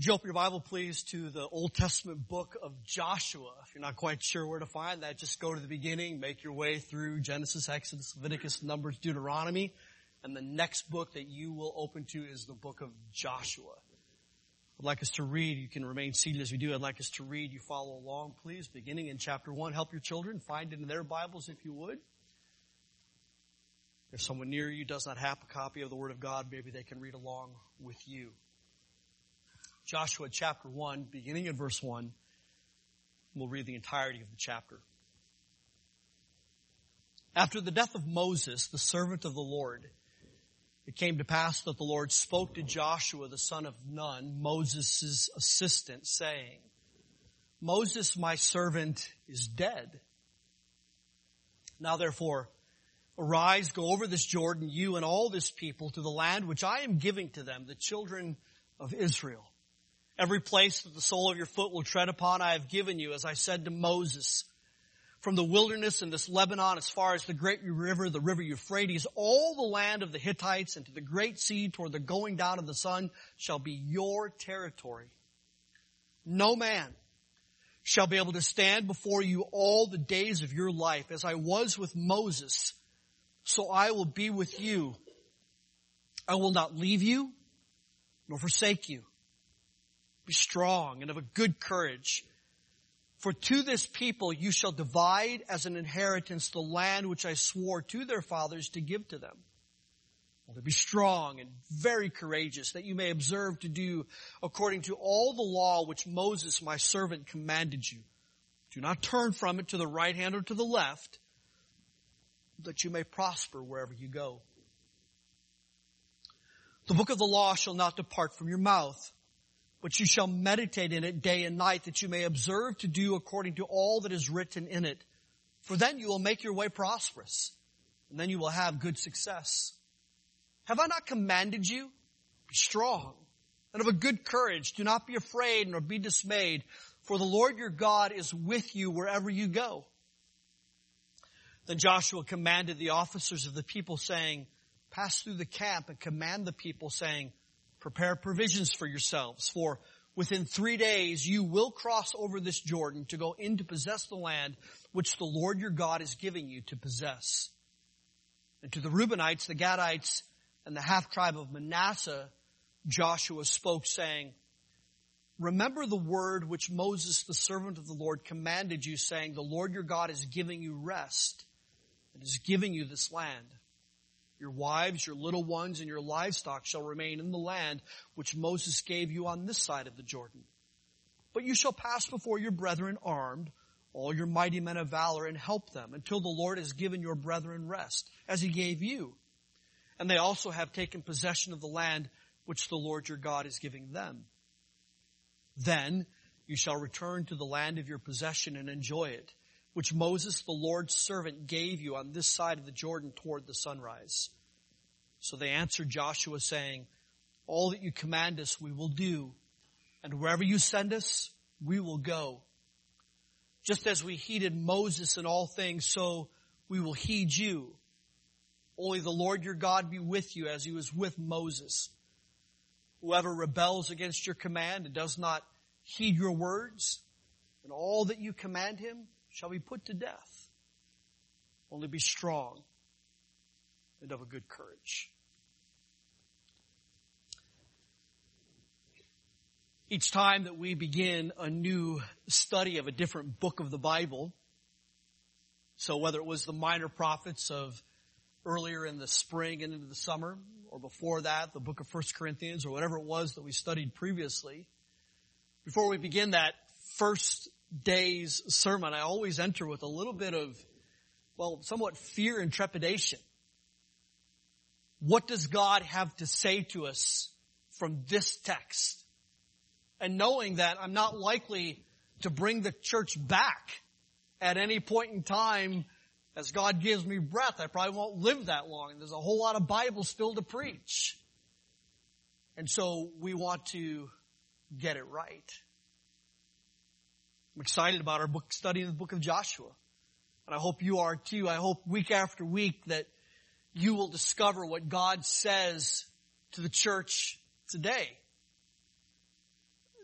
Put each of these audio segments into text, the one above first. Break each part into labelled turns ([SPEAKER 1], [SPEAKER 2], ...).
[SPEAKER 1] Would you open your Bible, please, to the Old Testament book of Joshua? If you're not quite sure where to find that, just go to the beginning, make your way through Genesis, Exodus, Leviticus, Numbers, Deuteronomy, and the next book that you will open to is the book of Joshua. I'd like us to read. You can remain seated as we do. I'd like us to read. You follow along, please, beginning in chapter 1. Help your children find it in their Bibles if you would. If someone near you does not have a copy of the Word of God, maybe they can read along with you. Joshua chapter 1, beginning at verse 1. We'll read the entirety of the chapter. After the death of Moses, the servant of the Lord, it came to pass that the Lord spoke to Joshua, the son of Nun, Moses' assistant, saying, Moses, my servant, is dead. Now therefore, arise, go over this Jordan, you and all this people, to the land which I am giving to them, the children of Israel. Every place that the sole of your foot will tread upon, I have given you, as I said to Moses. From the wilderness and this Lebanon, as far as the great river, the river Euphrates, all the land of the Hittites, and to the great sea toward the going down of the sun, shall be your territory. No man shall be able to stand before you all the days of your life. As I was with Moses, so I will be with you. I will not leave you, nor forsake you. Be strong and of a good courage. For to this people you shall divide as an inheritance the land which I swore to their fathers to give to them. Only be strong and very courageous, that you may observe to do according to all the law which Moses my servant commanded you. Do not turn from it to the right hand or to the left, that you may prosper wherever you go. The book of the law shall not depart from your mouth, but you shall meditate in it day and night, that you may observe to do according to all that is written in it. For then you will make your way prosperous, and then you will have good success. Have I not commanded you? Be strong and of a good courage. Do not be afraid nor be dismayed, for the Lord your God is with you wherever you go. Then Joshua commanded the officers of the people, saying, Pass through the camp and command the people, saying, Prepare provisions for yourselves, for within 3 days you will cross over this Jordan to go in to possess the land which the Lord your God is giving you to possess. And to the Reubenites, the Gadites, and the half-tribe of Manasseh, Joshua spoke, saying, Remember the word which Moses, the servant of the Lord, commanded you, saying, The Lord your God is giving you rest, and is giving you this land. Your wives, your little ones, and your livestock shall remain in the land which Moses gave you on this side of the Jordan. But you shall pass before your brethren armed, all your mighty men of valor, and help them, until the Lord has given your brethren rest, as he gave you. And they also have taken possession of the land which the Lord your God is giving them. Then you shall return to the land of your possession and enjoy it, which Moses, the Lord's servant, gave you on this side of the Jordan toward the sunrise. So they answered Joshua, saying, All that you command us we will do, and wherever you send us, we will go. Just as we heeded Moses in all things, so we will heed you. Only the Lord your God be with you as he was with Moses. Whoever rebels against your command and does not heed your words, and all that you command him, shall be put to death. Only be strong and of a good courage. Each time that we begin a new study of a different book of the Bible, so whether it was the minor prophets of earlier in the spring and into the summer, or before that, the book of 1 Corinthians, or whatever it was that we studied previously, before we begin that first day's sermon, I always enter with a little bit of, somewhat fear and trepidation. What does God have to say to us from this text? And knowing that I'm not likely to bring the church back at any point in time as God gives me breath. I probably won't live that long. And there's a whole lot of Bible still to preach. And so we want to get it right. I'm excited about our book study in the book of Joshua. And I hope you are too. I hope week after week that you will discover what God says to the church today.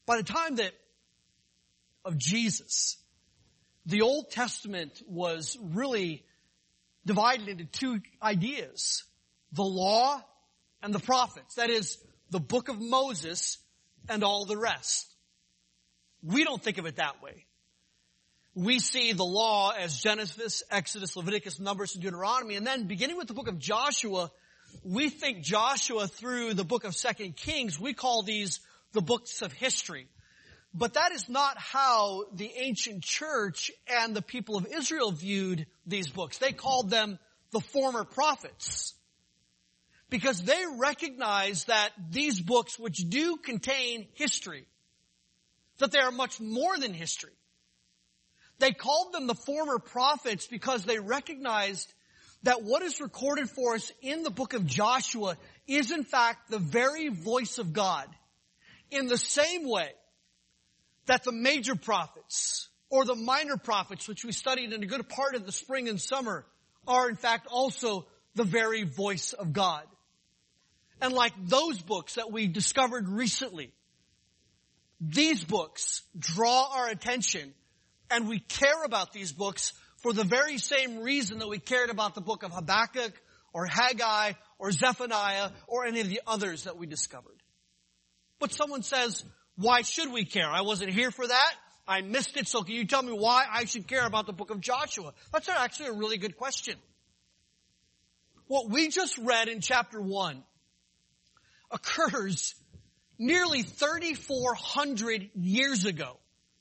[SPEAKER 1] By the time of Jesus, the Old Testament was really divided into two ideas: the law and the prophets. That is, the book of Moses and all the rest. We don't think of it that way. We see the law as Genesis, Exodus, Leviticus, Numbers, and Deuteronomy. And then beginning with the book of Joshua, we think Joshua through the book of 2 Kings. We call these the books of history. But that is not how the ancient church and the people of Israel viewed these books. They called them the former prophets, because they recognized that these books, which do contain history, that they are much more than history. They called them the former prophets because they recognized that what is recorded for us in the book of Joshua is in fact the very voice of God. In the same way that the major prophets or the minor prophets, which we studied in a good part of the spring and summer, are in fact also the very voice of God. And like those books that we discovered recently, these books draw our attention, and we care about these books for the very same reason that we cared about the book of Habakkuk or Haggai or Zephaniah or any of the others that we discovered. But someone says, why should we care? I wasn't here for that. I missed it. So can you tell me why I should care about the book of Joshua? That's actually a really good question. What we just read in chapter 1 occurs nearly 3,400 years ago,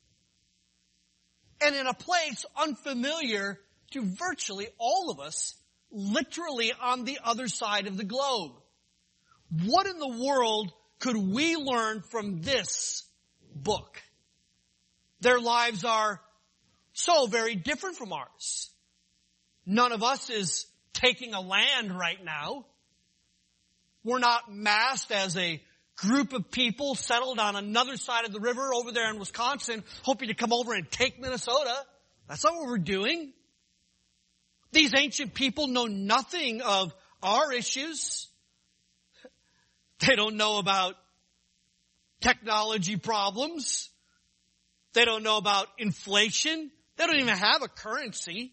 [SPEAKER 1] and in a place unfamiliar to virtually all of us, literally on the other side of the globe. What in the world could we learn from this book? Their lives are so very different from ours. None of us is taking a land right now. We're not massed as a group of people settled on another side of the river over there in Wisconsin, hoping to come over and take Minnesota. That's not what we're doing. These ancient people know nothing of our issues. They don't know about technology problems. They don't know about inflation. They don't even have a currency.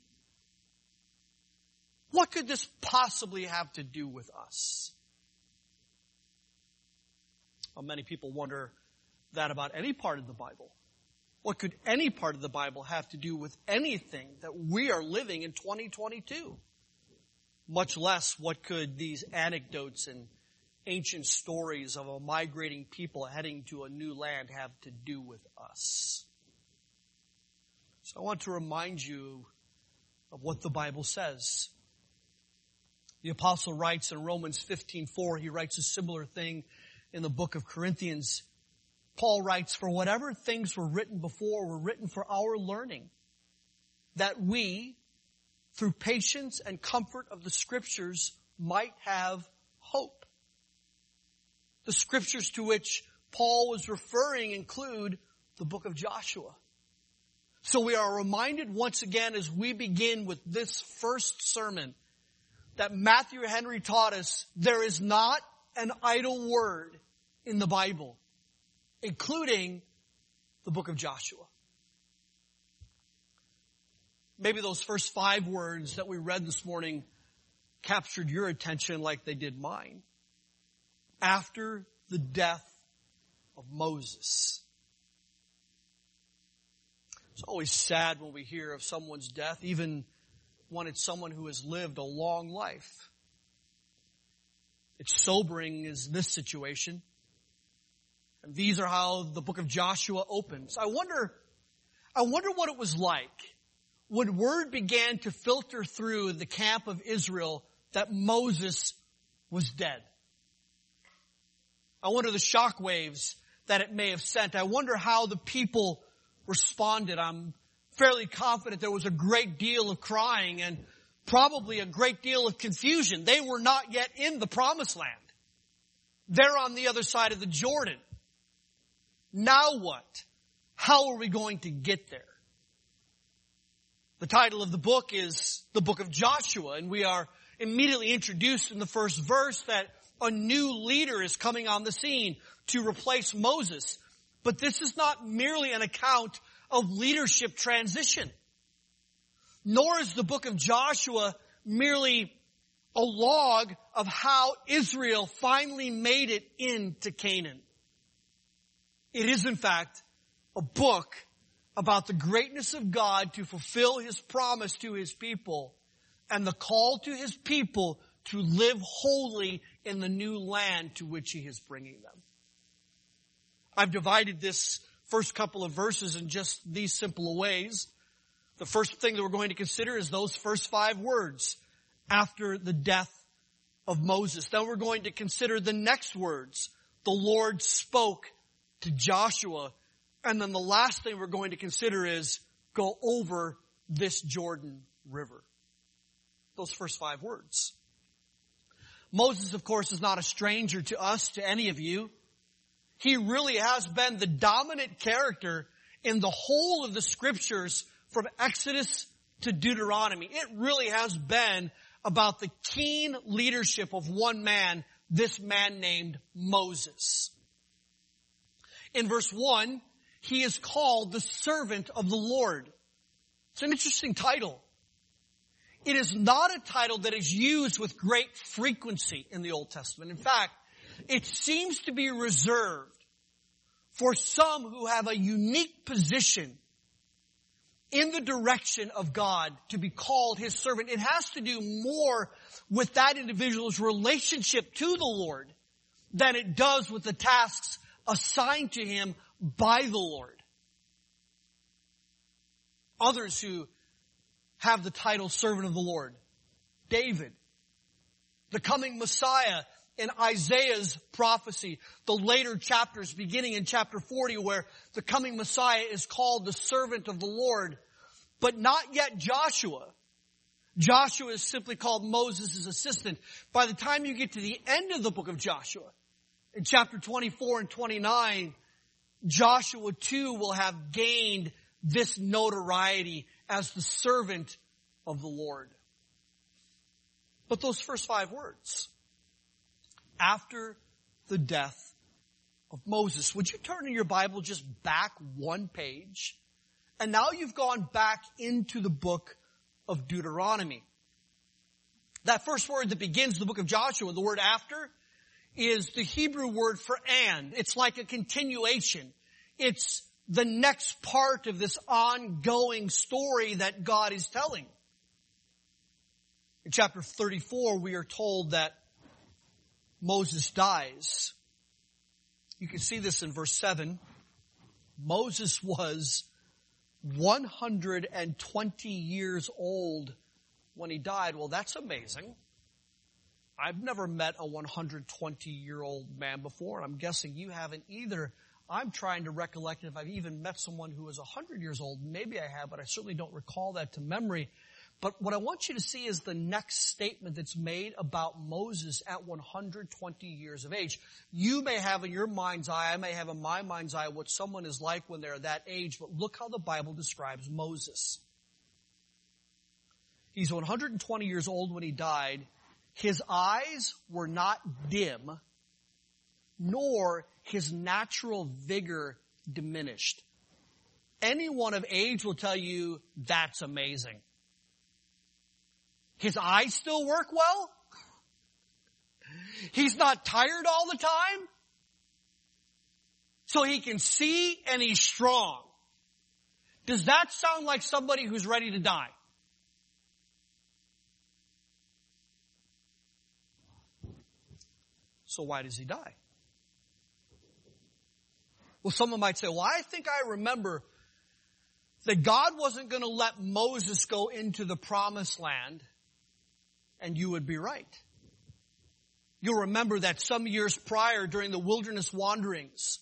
[SPEAKER 1] What could this possibly have to do with us? Well, many people wonder that about any part of the Bible. What could any part of the Bible have to do with anything that we are living in 2022? Much less, what could these anecdotes and ancient stories of a migrating people heading to a new land have to do with us? So I want to remind you of what the Bible says. The apostle writes in Romans 15:4, he writes a similar thing in the book of Corinthians. Paul writes, "For whatever things were written before were written for our learning, that we, through patience and comfort of the Scriptures, might have hope." The Scriptures to which Paul was referring include the book of Joshua. So we are reminded once again as we begin with this first sermon that Matthew Henry taught us there is not an idle word in the Bible, including the book of Joshua. Maybe those first 5 words that we read this morning captured your attention like they did mine. After the death of Moses. It's always sad when we hear of someone's death, even when it's someone who has lived a long life. It's sobering is this situation. And these are how the book of Joshua opens. I wonder what it was like when word began to filter through the camp of Israel that Moses was dead. I wonder the shockwaves that it may have sent. I wonder how the people responded. I'm fairly confident there was a great deal of crying and probably a great deal of confusion. They were not yet in the promised land. They're on the other side of the Jordan. Now what? How are we going to get there? The title of the book is the book of Joshua, and we are immediately introduced in the first verse that a new leader is coming on the scene to replace Moses. But this is not merely an account of leadership transition. Nor is the book of Joshua merely a log of how Israel finally made it into Canaan. It is, in fact, a book about the greatness of God to fulfill His promise to His people and the call to His people to live holy in the new land to which He is bringing them. I've divided this first couple of verses in just these simple ways. The first thing that we're going to consider is those first 5 words after the death of Moses. Then we're going to consider the next words. The Lord spoke to Joshua. And then the last thing we're going to consider is go over this Jordan River. Those first 5 words. Moses, of course, is not a stranger to us, to any of you. He really has been the dominant character in the whole of the scriptures from Exodus to Deuteronomy. It really has been about the keen leadership of one man, this man named Moses. In verse 1, he is called the servant of the Lord. It's an interesting title. It is not a title that is used with great frequency in the Old Testament. In fact, it seems to be reserved for some who have a unique position in the direction of God to be called His servant. It has to do more with that individual's relationship to the Lord than it does with the tasks assigned to him by the Lord. Others who have the title servant of the Lord. David, the coming Messiah in Isaiah's prophecy, the later chapters beginning in chapter 40 where the coming Messiah is called the servant of the Lord, but not yet Joshua. Joshua is simply called Moses' assistant. By the time you get to the end of the book of Joshua, in chapter 24 and 29, Joshua too will have gained this notoriety as the servant of the Lord. But those first 5 words, after the death of Moses. Would you turn in your Bible just back 1 page? And now you've gone back into the book of Deuteronomy. That first word that begins the book of Joshua, the word after, is the Hebrew word for and. It's like a continuation. It's the next part of this ongoing story that God is telling. In chapter 34, we are told that Moses dies. You can see this in verse 7. Moses was 120 years old when he died. Well, that's amazing. I've never met a 120-year-old man before, and I'm guessing you haven't either. I'm trying to recollect if I've even met someone who was 100 years old. Maybe I have, but I certainly don't recall that to memory. But what I want you to see is the next statement that's made about Moses at 120 years of age. You may have in your mind's eye, I may have in my mind's eye what someone is like when they're that age, but look how the Bible describes Moses. He's 120 years old when he died. His eyes were not dim, nor his natural vigor diminished. Anyone of age will tell you that's amazing. His eyes still work well? He's not tired all the time? So he can see and he's strong. Does that sound like somebody who's ready to die? So why does he die? Well, someone might say, well, I think I remember that God wasn't going to let Moses go into the promised land. And you would be right. You'll remember that some years prior during the wilderness wanderings,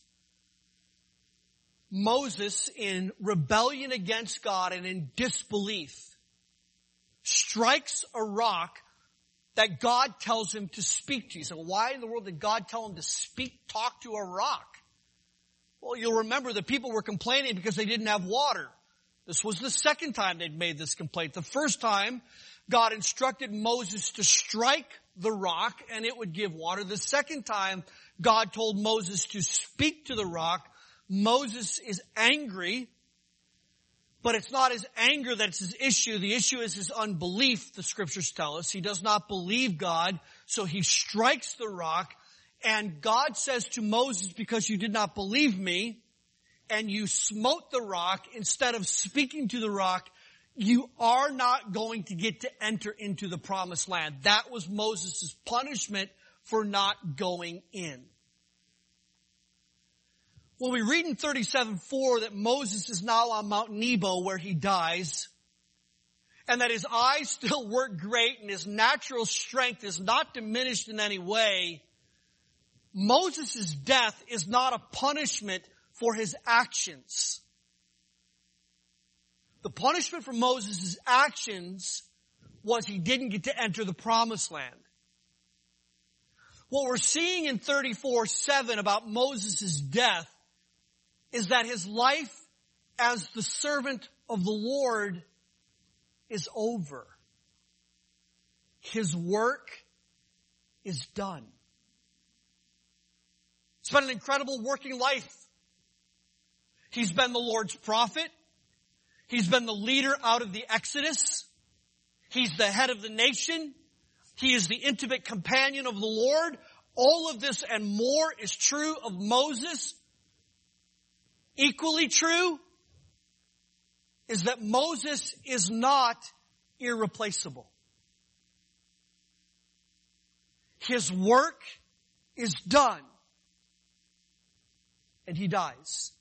[SPEAKER 1] Moses, in rebellion against God and in disbelief, strikes a rock that God tells him to speak to. You say, well, why in the world did God tell him to talk to a rock? Well, you'll remember the people were complaining because they didn't have water. This was the second time they'd made this complaint. The first time, God instructed Moses to strike the rock and it would give water. The second time, God told Moses to speak to the rock. Moses is angry, but it's not his anger that's his issue. The issue is his unbelief, the scriptures tell us. He does not believe God, so he strikes the rock. And God says to Moses, because you did not believe me, and you smote the rock, instead of speaking to the rock, you are not going to get to enter into the promised land. That was Moses' punishment for not going in. When we read in 37:4 that Moses is now on Mount Nebo where he dies, and that his eyes still work great and his natural strength is not diminished in any way, Moses' death is not a punishment for his actions. The punishment for Moses' actions was he didn't get to enter the promised land. What we're seeing in 34:7 about Moses' death is that his life as the servant of the Lord is over. His work is done. It's been an incredible working life. He's been the Lord's prophet. He's been the leader out of the Exodus. He's the head of the nation. He is the intimate companion of the Lord. All of this and more is true of Moses. Equally true is that Moses is not irreplaceable. His work is done, and he dies.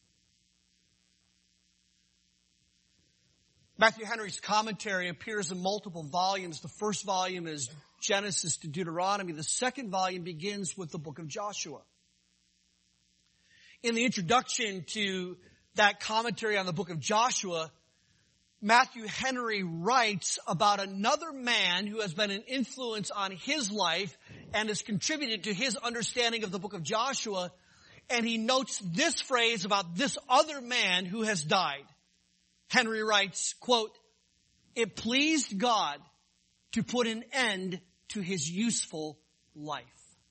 [SPEAKER 1] Matthew Henry's commentary appears in multiple volumes. The first volume is Genesis to Deuteronomy. The second volume begins with the book of Joshua. In the introduction to that commentary on the book of Joshua, Matthew Henry writes about another man who has been an influence on his life and has contributed to his understanding of the book of Joshua. And he notes this phrase about this other man who has died. Henry writes, quote, "It pleased God to put an end to his useful life."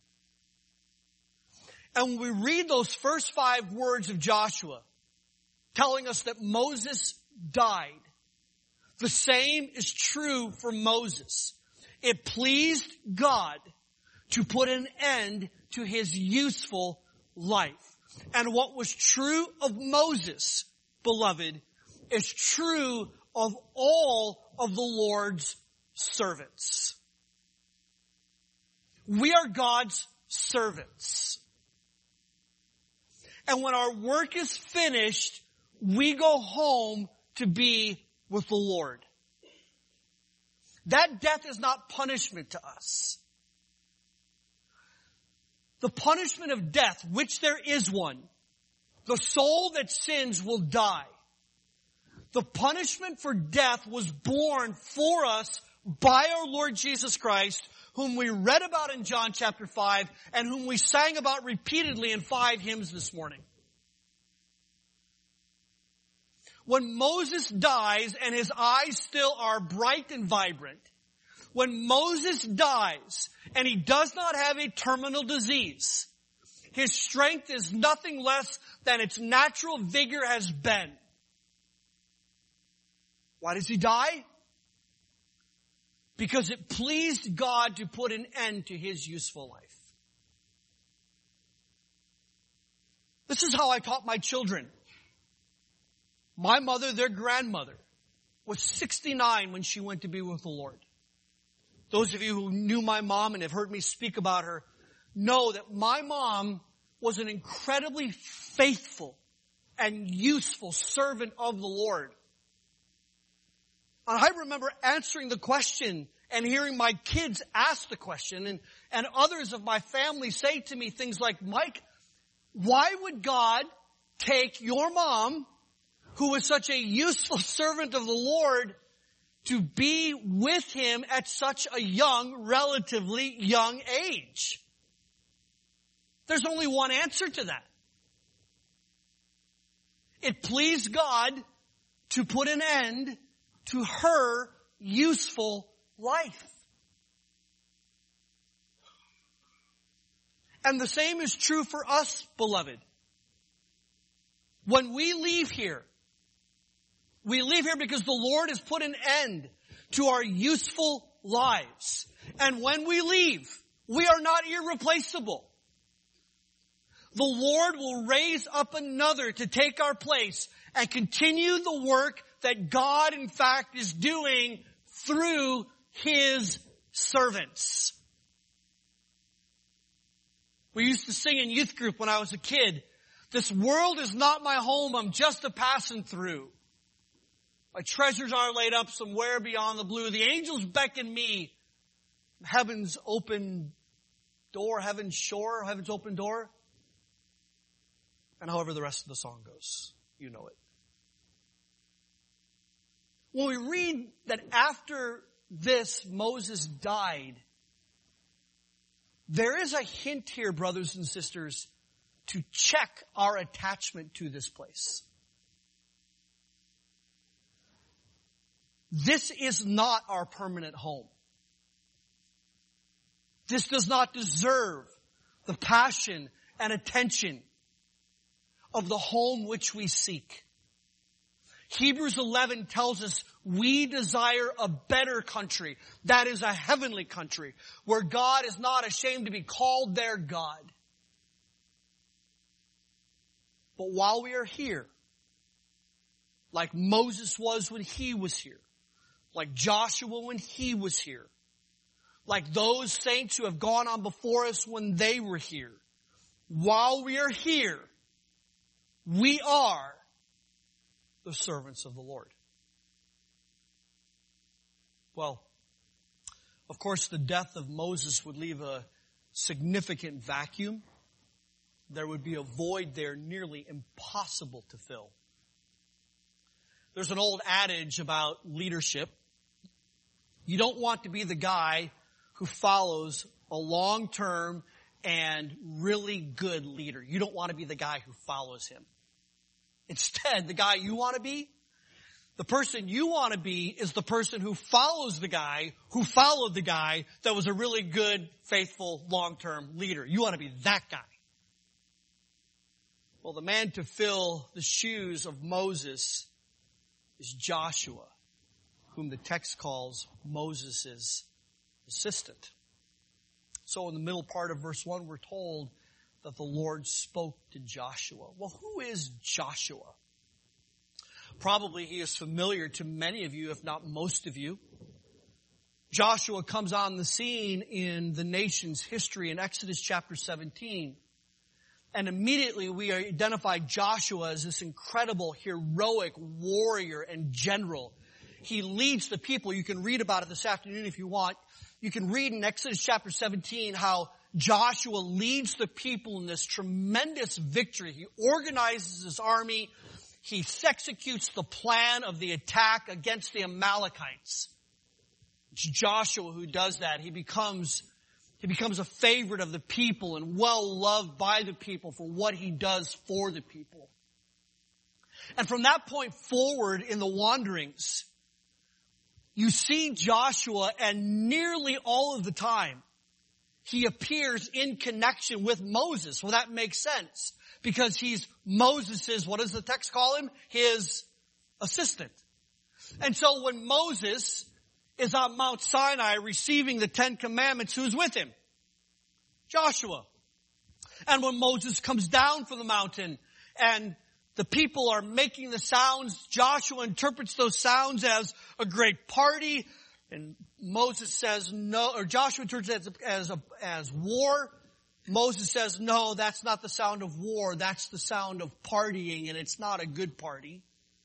[SPEAKER 1] And when we read those first 5 words of Joshua, telling us that Moses died, the same is true for Moses. It pleased God to put an end to his useful life. And what was true of Moses, beloved, is true of all of the Lord's servants. We are God's servants. And when our work is finished, we go home to be with the Lord. That death is not punishment to us. The punishment of death, which there is one, the soul that sins will die. The punishment for death was borne for us by our Lord Jesus Christ, whom we read about in John chapter 5 and whom we sang about repeatedly in 5 hymns this morning. When Moses dies and his eyes still are bright and vibrant, when Moses dies and he does not have a terminal disease, his strength is nothing less than its natural vigor has been. Why does he die? Because it pleased God to put an end to his useful life. This is how I taught my children. My mother, their grandmother, was 69 when she went to be with the Lord. Those of you who knew my mom and have heard me speak about her know that my mom was an incredibly faithful and useful servant of the Lord. And I remember answering the question and hearing my kids ask the question and others of my family say to me things like, "Mike, why would God take your mom, who was such a useful servant of the Lord, to be with him at such a relatively young age?" There's only one answer to that. It pleased God to put an end to her useful life. And the same is true for us, beloved. When we leave here because the Lord has put an end to our useful lives. And when we leave, we are not irreplaceable. The Lord will raise up another to take our place and continue the work that God, in fact, is doing through His servants. We used to sing in youth group when I was a kid, "This world is not my home, I'm just a passing through. My treasures are laid up somewhere beyond the blue. The angels beckon me. Heaven's open door, heaven's shore, heaven's open door." And however the rest of the song goes, you know it. When we read that after this, Moses died, there is a hint here, brothers and sisters, to check our attachment to this place. This is not our permanent home. This does not deserve the passion and attention of the home which we seek. Hebrews 11 tells us we desire a better country. That is a heavenly country where God is not ashamed to be called their God. But while we are here, like Moses was when he was here, like Joshua when he was here, like those saints who have gone on before us when they were here, while we are here, we are the servants of the Lord. Well, of course, the death of Moses would leave a significant vacuum. There would be a void there nearly impossible to fill. There's an old adage about leadership. You don't want to be the guy who follows a long-term and really good leader. You don't want to be the guy who follows him. Instead, the guy you want to be, the person you want to be is the person who follows the guy who followed the guy that was a really good, faithful, long-term leader. You want to be that guy. Well, the man to fill the shoes of Moses is Joshua, whom the text calls Moses' assistant. So in the middle part of verse 1, we're told that the Lord spoke to Joshua. Well, who is Joshua? Probably he is familiar to many of you, if not most of you. Joshua comes on the scene in the nation's history in Exodus chapter 17. And immediately we identify Joshua as this incredible, heroic warrior and general. He leads the people. You can read about it this afternoon if you want. You can read in Exodus chapter 17 how Joshua leads the people in this tremendous victory. He organizes his army. He executes the plan of the attack against the Amalekites. It's Joshua who does that. He becomes a favorite of the people and well loved by the people for what he does for the people. And from that point forward in the wanderings, you see Joshua, and nearly all of the time, he appears in connection with Moses. Well, that makes sense because he's Moses', what does the text call him? His assistant. And so when Moses is on Mount Sinai receiving the 10 Commandments, who's with him? Joshua. And when Moses comes down from the mountain and the people are making the sounds, Joshua interprets those sounds as a great party. And Moses says no, or Joshua interprets it as war. Moses says, no, that's not the sound of war. That's the sound of partying, and it's not a good party.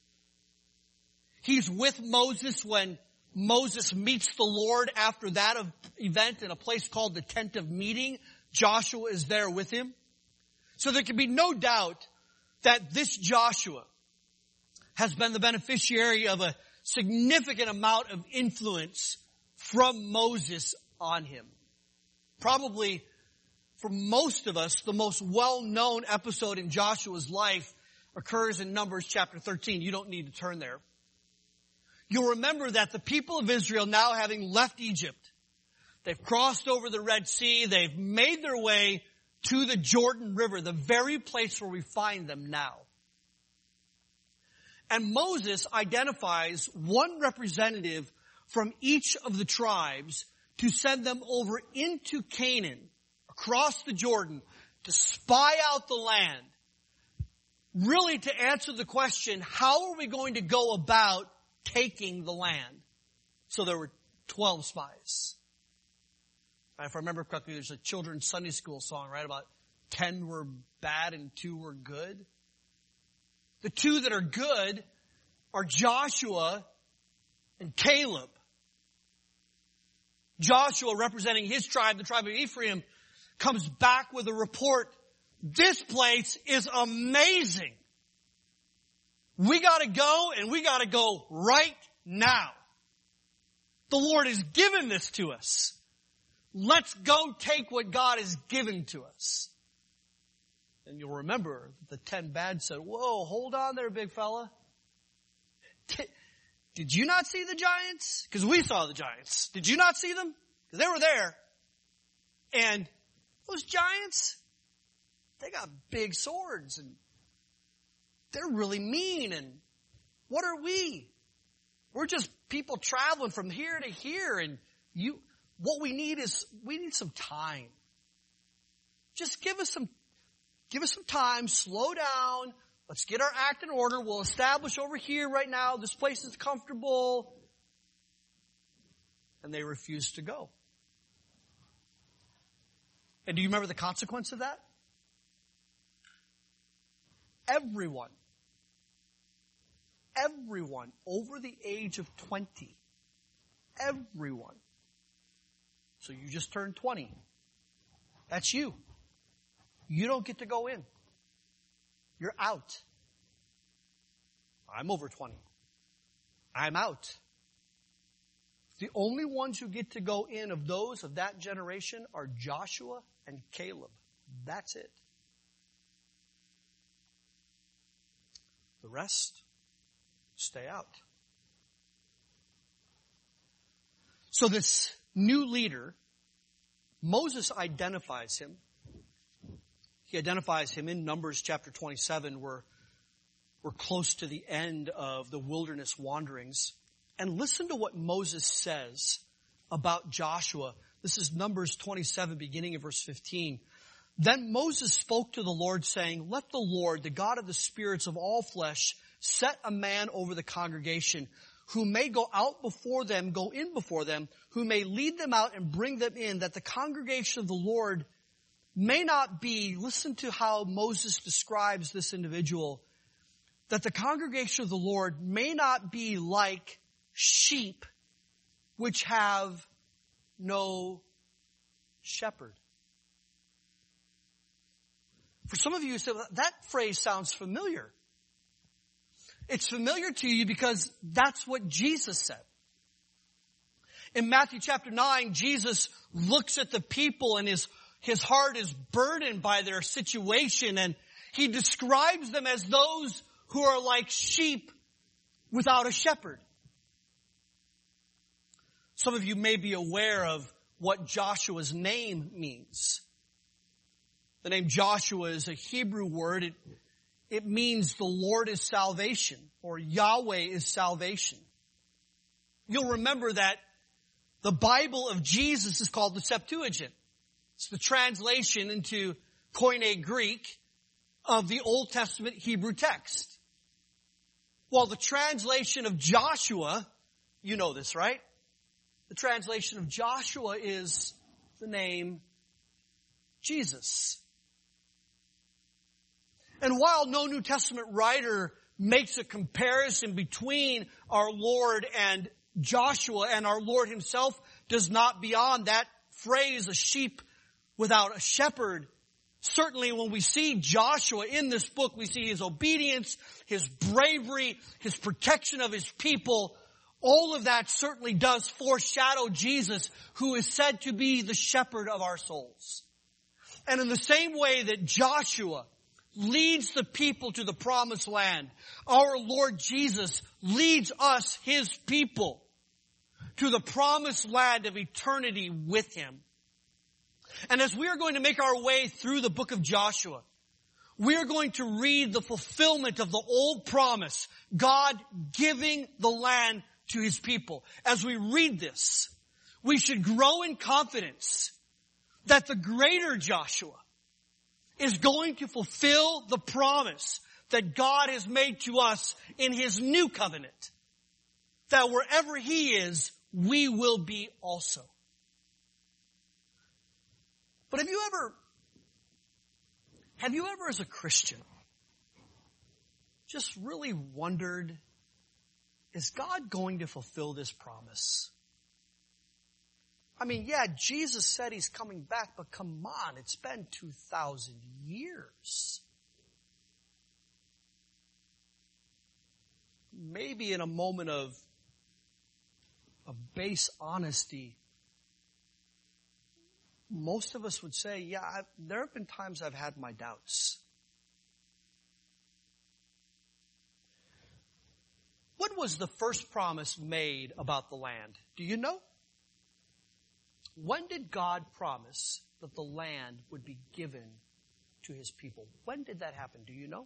[SPEAKER 1] He's with Moses when Moses meets the Lord after that event in a place called the Tent of Meeting. Joshua is there with him. So there can be no doubt that this Joshua has been the beneficiary of a significant amount of influence from Moses on him. Probably for most of us, the most well-known episode in Joshua's life occurs in Numbers chapter 13. You don't need to turn there. You'll remember that the people of Israel, now having left Egypt, they've crossed over the Red Sea, they've made their way to the Jordan River, the very place where we find them now. And Moses identifies one representative from each of the tribes to send them over into Canaan, across the Jordan, to spy out the land. Really to answer the question, how are we going to go about taking the land? So there were 12 spies. If I remember correctly, there's a children's Sunday school song, right? About 10 were bad and 2 were good. The 2 that are good are Joshua and Caleb. Joshua, representing his tribe, the tribe of Ephraim, comes back with a report. This place is amazing. We gotta go, and we gotta go right now. The Lord has given this to us. Let's go take what God has given to us. And you'll remember the 10 bad said, whoa, hold on there, big fella. Did you not see the giants? Because we saw the giants. Did you not see them? Because they were there. And those giants, they got big swords and they're really mean. And what are we? We're just people traveling from here to here. And what we need some time. Just give us some time, slow down. Let's get our act in order. We'll establish over here right now. This place is comfortable. And they refused to go. And do you remember the consequence of that? Everyone over the age of 20, everyone. So you just turned 20. That's you. You don't get to go in. You're out. I'm over 20. I'm out. The only ones who get to go in of those of that generation are Joshua and Caleb. That's it. The rest stay out. So this new leader, Moses identifies him. He identifies him in Numbers chapter 27. We're close to the end of the wilderness wanderings. And listen to what Moses says about Joshua. This is Numbers 27, beginning of verse 15. Then Moses spoke to the Lord, saying, let the Lord, the God of the spirits of all flesh, set a man over the congregation, who may go out before them, go in before them, who may lead them out and bring them in, that the congregation of the Lord may not be, listen to how Moses describes this individual, that the congregation of the Lord may not be like sheep which have no shepherd. For some of you who say, well, that phrase sounds familiar. It's familiar to you because that's what Jesus said. In Matthew chapter 9, Jesus looks at the people and his heart is burdened by their situation, and he describes them as those who are like sheep without a shepherd. Some of you may be aware of what Joshua's name means. The name Joshua is a Hebrew word. It means the Lord is salvation, or Yahweh is salvation. You'll remember that the Bible of Jesus is called the Septuagint. It's the translation into Koine Greek of the Old Testament Hebrew text. Well, the translation of Joshua, you know this, right? The translation of Joshua is the name Jesus. And while no New Testament writer makes a comparison between our Lord and Joshua, and our Lord himself does not beyond that phrase, a sheep without a shepherd, certainly when we see Joshua in this book, we see his obedience, his bravery, his protection of his people. All of that certainly does foreshadow Jesus, who is said to be the shepherd of our souls. And in the same way that Joshua leads the people to the promised land, our Lord Jesus leads us, his people, to the promised land of eternity with him. And as we are going to make our way through the book of Joshua, we are going to read the fulfillment of the old promise, God giving the land to His people. As we read this, we should grow in confidence that the greater Joshua is going to fulfill the promise that God has made to us in His new covenant. That wherever He is, we will be also. But have you ever as a Christian just really wondered, is God going to fulfill this promise? I mean, yeah, Jesus said He's coming back, but come on, it's been 2,000 years. Maybe in a moment of base honesty, most of us would say, yeah, there have been times I've had my doubts. When was the first promise made about the land? Do you know? When did God promise that the land would be given to His people? When did that happen? Do you know?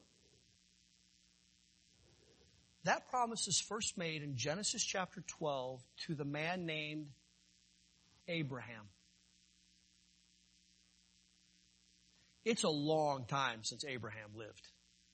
[SPEAKER 1] That promise is first made in Genesis chapter 12 to the man named Abraham. It's a long time since Abraham lived.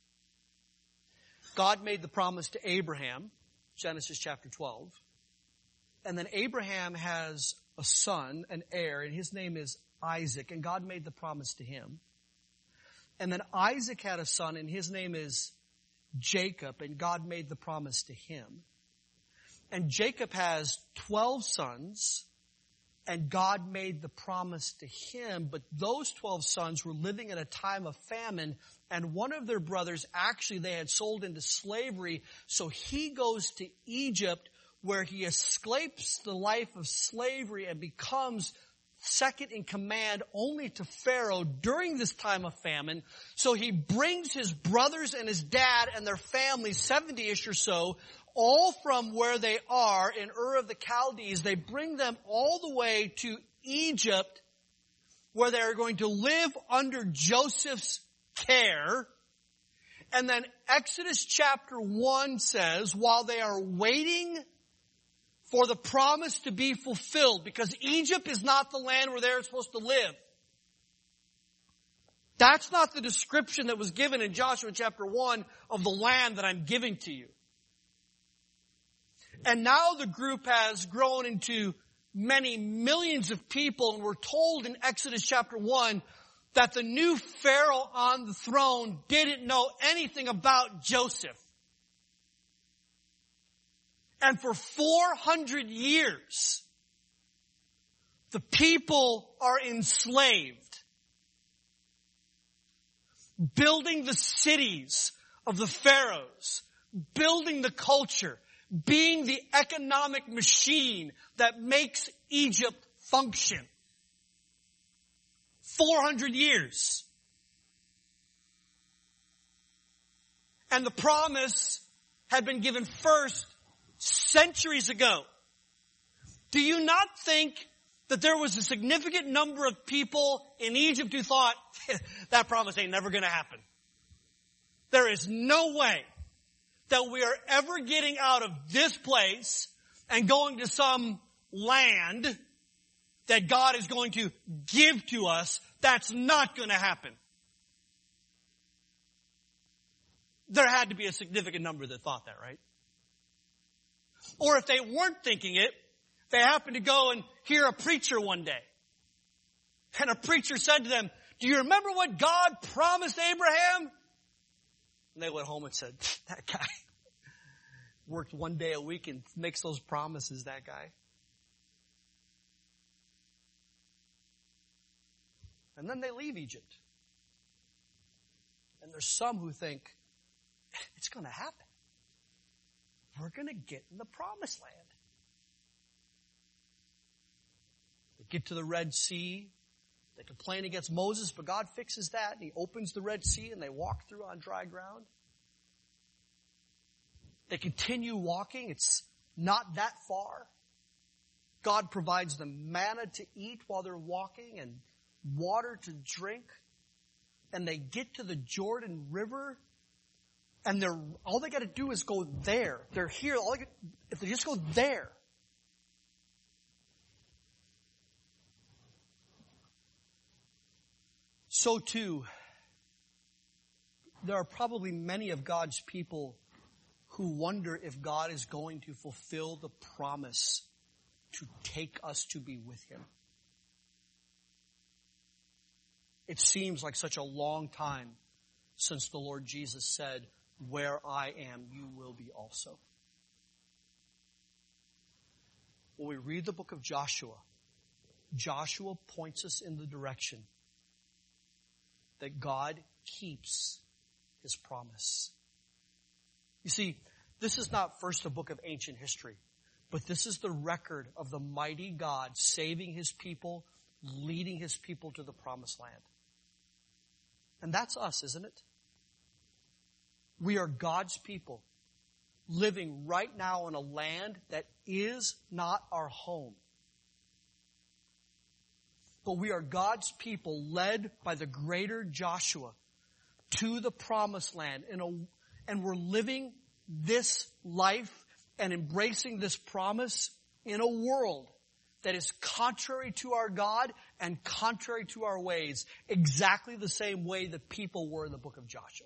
[SPEAKER 1] God made the promise to Abraham, Genesis chapter 12. And then Abraham has a son, an heir, and his name is Isaac. And God made the promise to him. And then Isaac had a son, and his name is Jacob. And God made the promise to him. And Jacob has 12 sons. And God made the promise to him, but those 12 sons were living in a time of famine, and one of their brothers, actually they had sold into slavery, so he goes to Egypt where he escapes the life of slavery and becomes second in command only to Pharaoh during this time of famine. So he brings his brothers and his dad and their families, 70-ish or so, all from where they are in Ur of the Chaldees. They bring them all the way to Egypt, where they are going to live under Joseph's care. And then Exodus chapter 1 says, while they are waiting for the promise to be fulfilled, because Egypt is not the land where they're supposed to live. That's not the description that was given in Joshua chapter 1 of the land that I'm giving to you. And now the group has grown into many millions of people, and we're told in Exodus chapter 1 that the new Pharaoh on the throne didn't know anything about Joseph. And for 400 years, the people are enslaved, building the cities of the pharaohs, building the culture, being the economic machine that makes Egypt function. 400 years. And the promise had been given first centuries ago. Do you not think that there was a significant number of people in Egypt who thought, that promise ain't never going to happen? There is no way that we are ever getting out of this place and going to some land that God is going to give to us. That's not going to happen. There had to be a significant number that thought that, right? Or if they weren't thinking it, they happened to go and hear a preacher one day. And a preacher said to them, do you remember what God promised Abraham? And they went home and said, that guy worked one day a week and makes those promises, that guy. And then they leave Egypt. And there's some who think, it's going to happen. We're going to get in the promised land. They get to the Red Sea. They complain against Moses, but God fixes that, and He opens the Red Sea, and they walk through on dry ground. They continue walking. It's not that far. God provides them manna to eat while they're walking and water to drink. and they get to the Jordan River, and all they got to do is go there. They're here. If they just go there. So too, there are probably many of God's people who wonder if God is going to fulfill the promise to take us to be with Him. It seems like such a long time since the Lord Jesus said, "Where I am, you will be also." When we read the book of Joshua, Joshua points us in the direction that God keeps His promise. You see, this is not first a book of ancient history, but this is the record of the mighty God saving His people, leading His people to the promised land. And that's us, isn't it? We are God's people living right now in a land that is not our home. But we are God's people led by the greater Joshua to the promised land. And we're living this life and embracing this promise in a world that is contrary to our God and contrary to our ways, exactly the same way the people were in the book of Joshua.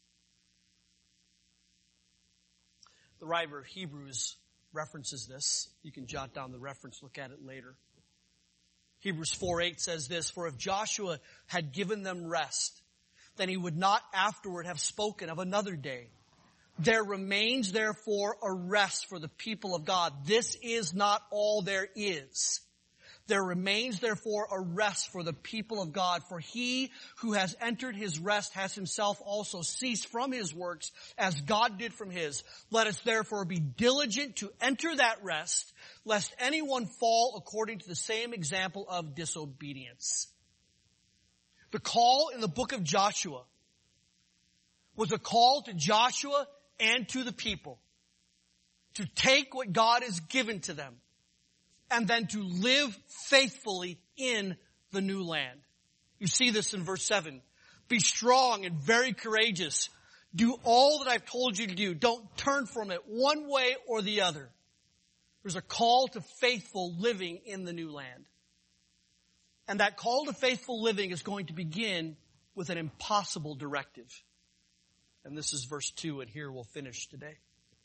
[SPEAKER 1] The writer of Hebrews references this. You can jot down the reference, look at it later. Hebrews 4:8 says this, "For if Joshua had given them rest, then he would not afterward have spoken of another day. There remains therefore a rest for the people of God." This is not all there is. There remains therefore a rest for the people of God. For he who has entered his rest has himself also ceased from his works as God did from his. Let us therefore be diligent to enter that rest, lest anyone fall according to the same example of disobedience. The call in the book of Joshua was a call to Joshua and to the people to take what God has given to them and then to live faithfully in the new land. You see this in verse 7. Be strong and very courageous. Do all that I've told you to do. Don't turn from it one way or the other. There's a call to faithful living in the new land. And that call to faithful living is going to begin with an impossible directive. And this is verse 2, and here we'll finish today.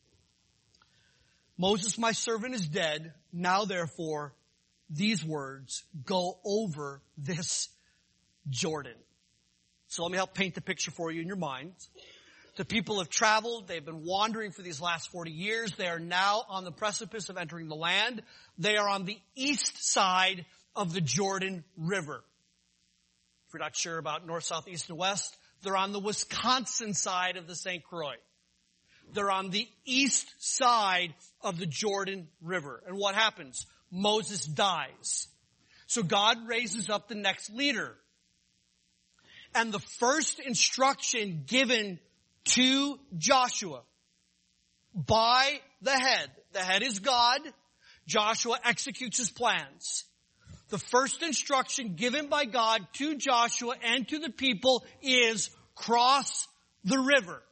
[SPEAKER 1] Moses, my servant, is dead. Now, therefore, these words, go over this Jordan. So let me help paint the picture for you in your mind. The people have traveled. They've been wandering for these last 40 years. They are now on the precipice of entering the land. They are on the east side of the Jordan River. If you're not sure about north, south, east, and west, they're on the Wisconsin side of the St. Croix. They're on the east side of the Jordan River. And what happens? Moses dies. So God raises up the next leader. And the first instruction given to Joshua by the head is God. Joshua executes his plans. The first instruction given by God to Joshua and to the people is cross the river.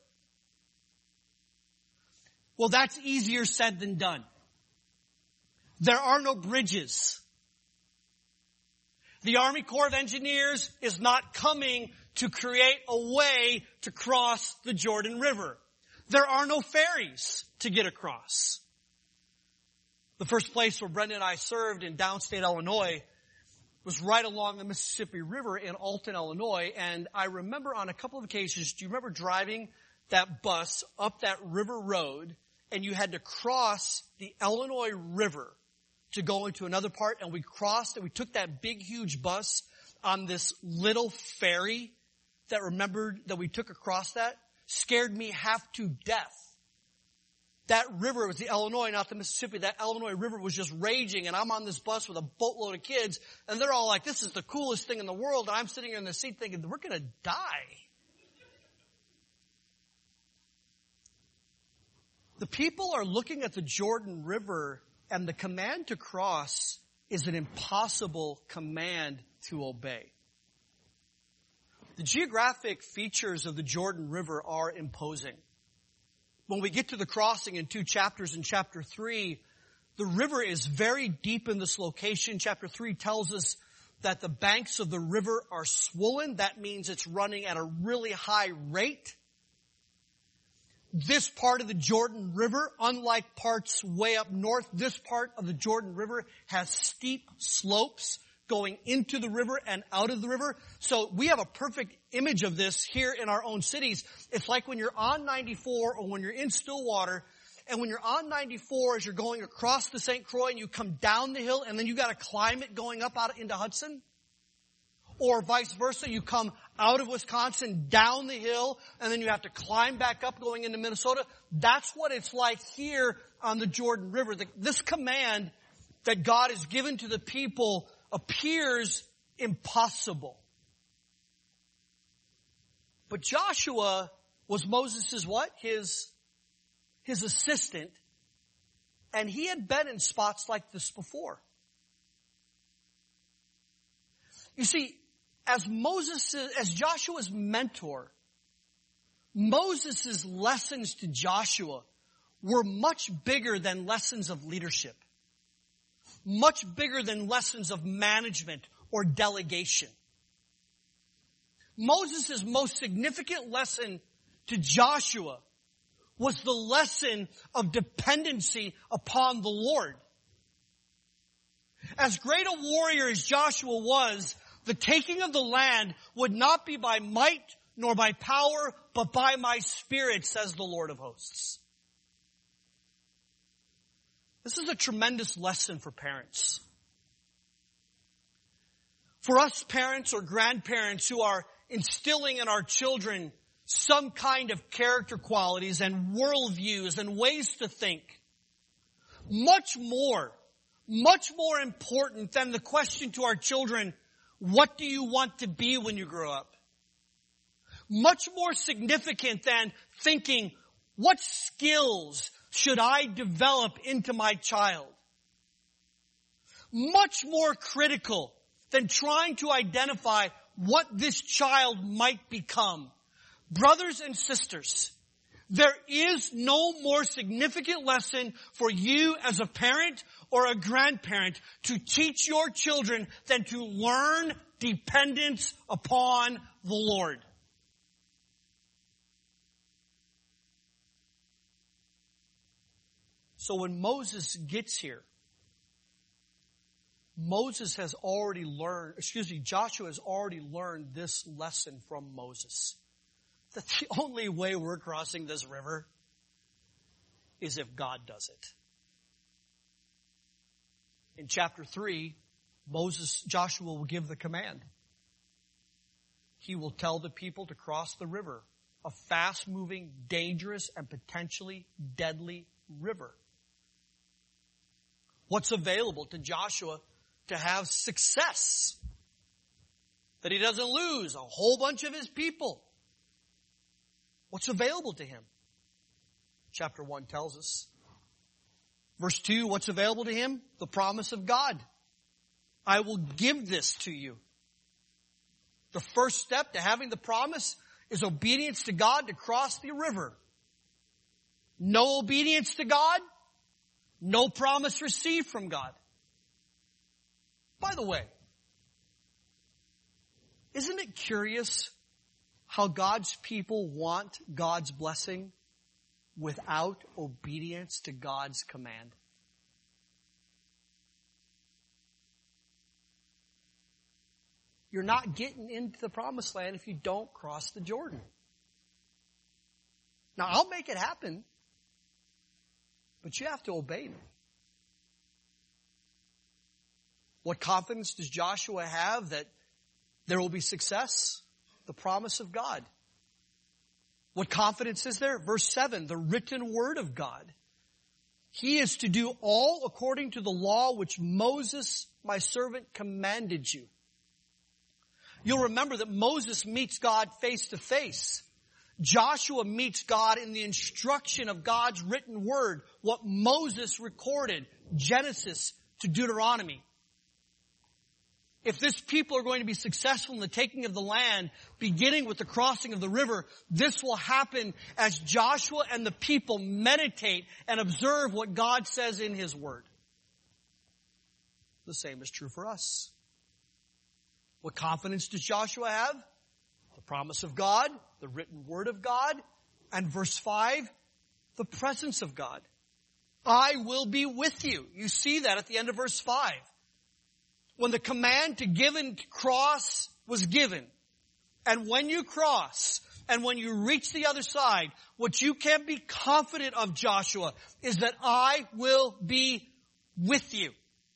[SPEAKER 1] Well, that's easier said than done. There are no bridges. The Army Corps of Engineers is not coming to create a way to cross the Jordan River. There are no ferries to get across. The first place where Brenda and I served in downstate Illinois was right along the Mississippi River in Alton, Illinois. And I remember on a couple of occasions, do you remember driving that bus up that river road and you had to cross the Illinois River to go into another part, and we crossed and we took that big huge bus on this little ferry that we took across that? Scared me half to death. That river was the Illinois, not the Mississippi. That Illinois River was just raging, and I'm on this bus with a boatload of kids, and they're all like, this is the coolest thing in the world, and I'm sitting here in the seat thinking, we're going to die. The people are looking at the Jordan River, and the command to cross is an impossible command to obey. The geographic features of the Jordan River are imposing. When we get to the crossing in 2 chapters, in chapter 3, the river is very deep in this location. Chapter 3 tells us that the banks of the river are swollen. That means it's running at a really high rate. This part of the Jordan River, unlike parts way up north, this part of the Jordan River has steep slopes going into the river and out of the river. So we have a perfect image of this here in our own cities. It's like when you're on 94 or when you're in Stillwater, and when you're on 94 as you're going across the St. Croix and you come down the hill and then you got to climb it going up out into Hudson. Or vice versa, you come out of Wisconsin down the hill and then you have to climb back up going into Minnesota. That's what it's like here on the Jordan River. This command that God has given to the people appears impossible. But Joshua was Moses' what? His assistant. And he had been in spots like this before. You see, as Joshua's mentor, Moses' lessons to Joshua were much bigger than lessons of leadership. Much bigger than lessons of management or delegation. Moses' most significant lesson to Joshua was the lesson of dependency upon the Lord. As great a warrior as Joshua was, the taking of the land would not be by might nor by power, but by my Spirit, says the Lord of hosts. This is a tremendous lesson for parents. For us parents or grandparents who are instilling in our children some kind of character qualities and worldviews and ways to think, much more important than the question to our children, what do you want to be when you grow up? Much more significant than thinking, what skills should I develop into my child? Much more critical than trying to identify what this child might become. Brothers and sisters, there is no more significant lesson for you as a parent or a grandparent to teach your children than to learn dependence upon the Lord. So when Moses gets here, Joshua has already learned this lesson from Moses. That the only way we're crossing this river is if God does it. In chapter 3, Joshua will give the command. He will tell the people to cross the river, a fast-moving, dangerous, and potentially deadly river. What's available to Joshua to have success? That he doesn't lose a whole bunch of his people. What's available to him? Chapter 1 tells us. Verse 2, what's available to him? The promise of God. I will give this to you. The first step to having the promise is obedience to God to cross the river. No obedience to God, no promise received from God. By the way, isn't it curious how God's people want God's blessing without obedience to God's command? You're not getting into the promised land if you don't cross the Jordan. Now, I'll make it happen, but you have to obey me. What confidence does Joshua have that there will be success? The promise of God. What confidence is there? Verse 7, the written word of God. He is to do all according to the law which Moses, my servant, commanded you. You'll remember that Moses meets God face to face. Joshua meets God in the instruction of God's written word, what Moses recorded, Genesis to Deuteronomy. if this people are going to be successful in the taking of the land, beginning with the crossing of the river, this will happen as Joshua and the people meditate and observe what God says in His Word. The same is true for us. What confidence does Joshua have? The promise of God, the written Word of God, and verse 5, the presence of God. I will be with you. You see that at the end of verse 5. When the command to give and cross was given, and when you cross, and when you reach the other side, what you can be confident of, Joshua, is that I will be with you.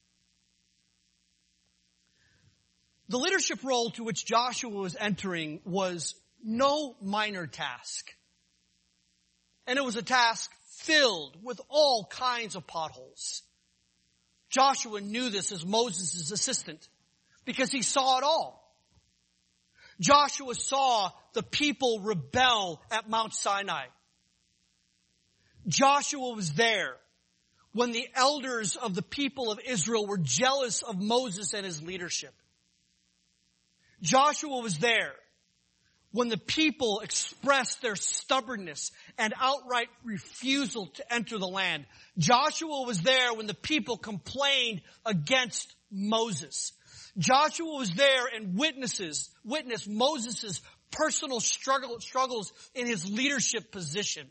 [SPEAKER 1] The leadership role to which Joshua was entering was no minor task. And it was a task filled with all kinds of potholes. Joshua knew this as Moses' assistant because he saw it all. Joshua saw the people rebel at Mount Sinai. Joshua was there when the elders of the people of Israel were jealous of Moses and his leadership. Joshua was there when the people expressed their stubbornness and outright refusal to enter the land. Joshua was there when the people complained against Moses. Joshua was there and witnessed Moses' personal struggles in his leadership position.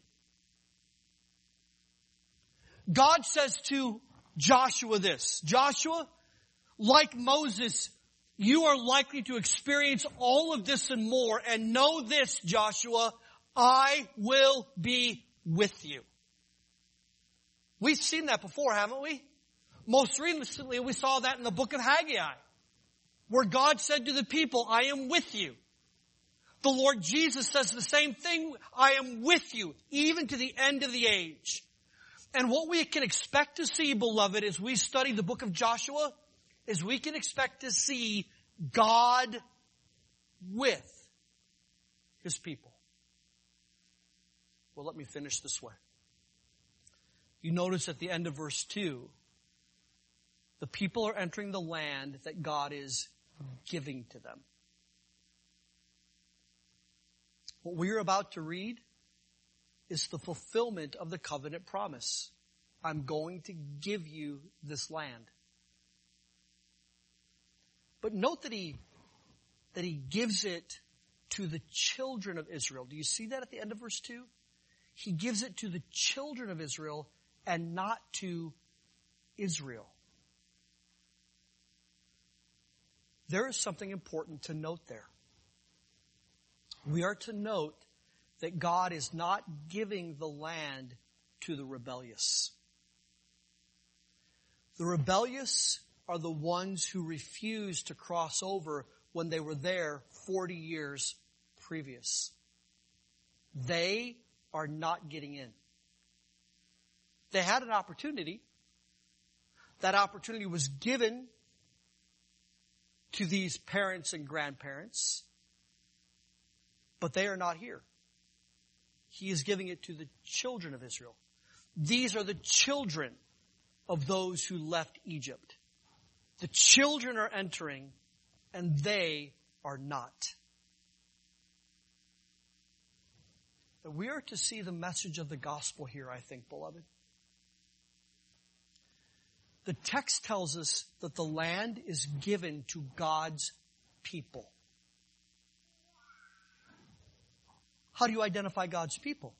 [SPEAKER 1] God says to Joshua this, Joshua, like Moses, you are likely to experience all of this and more. And know this, Joshua, I will be with you. We've seen that before, haven't we? Most recently, we saw that in the book of Haggai, where God said to the people, I am with you. The Lord Jesus says the same thing, I am with you, even to the end of the age. And what we can expect to see, beloved, as we study the book of Joshua, is we can expect to see God with His people. Well, let me finish this way. You notice at the end of verse 2, the people are entering the land that God is giving to them. What we are about to read is the fulfillment of the covenant promise. I'm going to give you this land. But note that he gives it to the children of Israel. Do you see that at the end of verse 2? He gives it to the children of Israel and not to Israel. There is something important to note there. We are to note that God is not giving the land to the rebellious. The rebellious are the ones who refused to cross over when they were there 40 years previous. They are not getting in. They had an opportunity. That opportunity was given to these parents and grandparents, but they are not here. He is giving it to the children of Israel. These are the children of those who left Egypt. The children are entering, and they are not. We are to see the message of the gospel here, I think, beloved. The text tells us that the land is given to God's people. How do you identify God's people?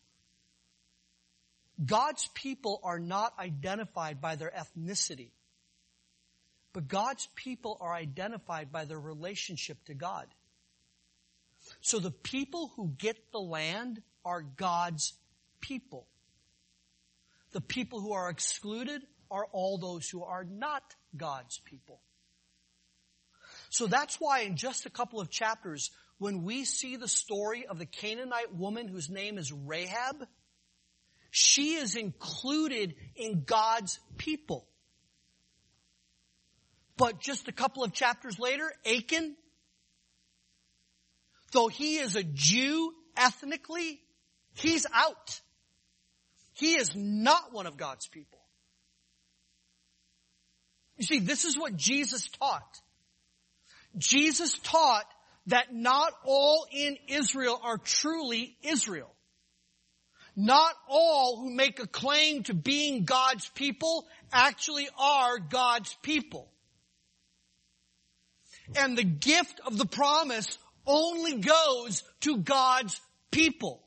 [SPEAKER 1] God's people are not identified by their ethnicity, but God's people are identified by their relationship to God. So the people who get the land are God's people. The people who are excluded are all those who are not God's people. So that's why in just a couple of chapters, when we see the story of the Canaanite woman whose name is Rahab, she is included in God's people. But just a couple of chapters later, Achan, though he is a Jew ethnically, he's out. He is not one of God's people. You see, this is what Jesus taught. Jesus taught that not all in Israel are truly Israel. Not all who make a claim to being God's people actually are God's people. And the gift of the promise only goes to God's people.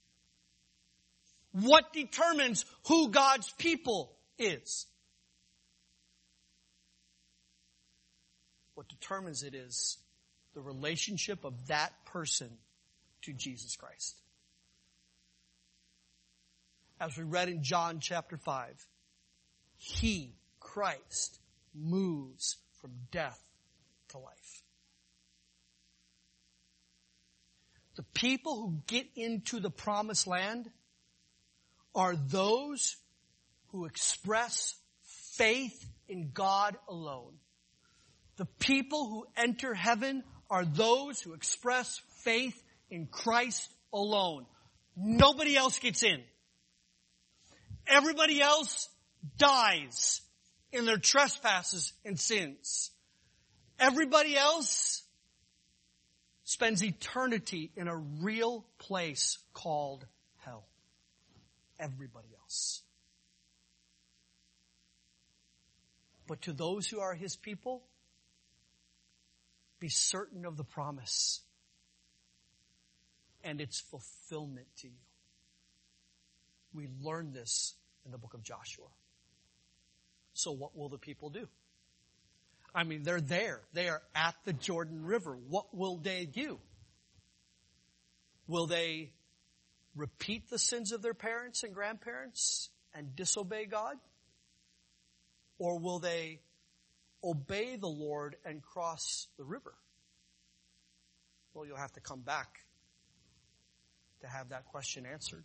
[SPEAKER 1] What determines who God's people is? What determines it is the relationship of that person to Jesus Christ. As we read in John chapter 5, He, Christ, moves from death to life. The people who get into the promised land are those who express faith in God alone. The people who enter heaven are those who express faith in Christ alone. Nobody else gets in. Everybody else dies in their trespasses and sins. Everybody else spends eternity in a real place called hell. Everybody else. But to those who are His people, be certain of the promise and its fulfillment to you. We learn this in the book of Joshua. So what will the people do? I mean, they're there. They are at the Jordan River. What will they do? Will they repeat the sins of their parents and grandparents and disobey God? Or will they obey the Lord and cross the river? Well, you'll have to come back to have that question answered.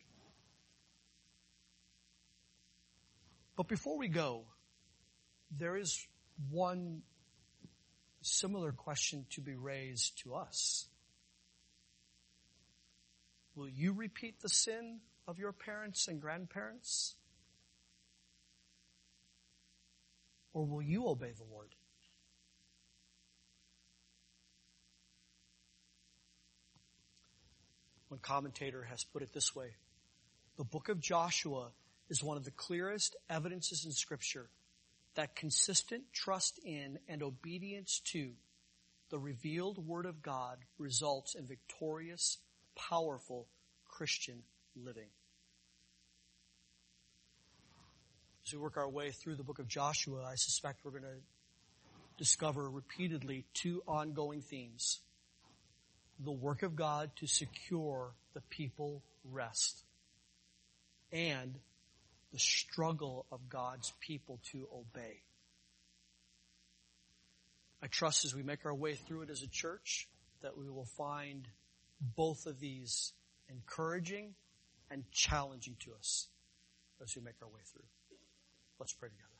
[SPEAKER 1] But before we go, there is one similar question to be raised to us. Will you repeat the sin of your parents and grandparents? Or will you obey the Lord? One commentator has put it this way: the book of Joshua is one of the clearest evidences in Scripture that consistent trust in and obedience to the revealed Word of God results in victorious, powerful Christian living. As we work our way through the book of Joshua, I suspect we're going to discover repeatedly two ongoing themes: the work of God to secure the people rest, and the struggle of God's people to obey. I trust as we make our way through it as a church that we will find both of these encouraging and challenging to us as we make our way through. Let's pray together.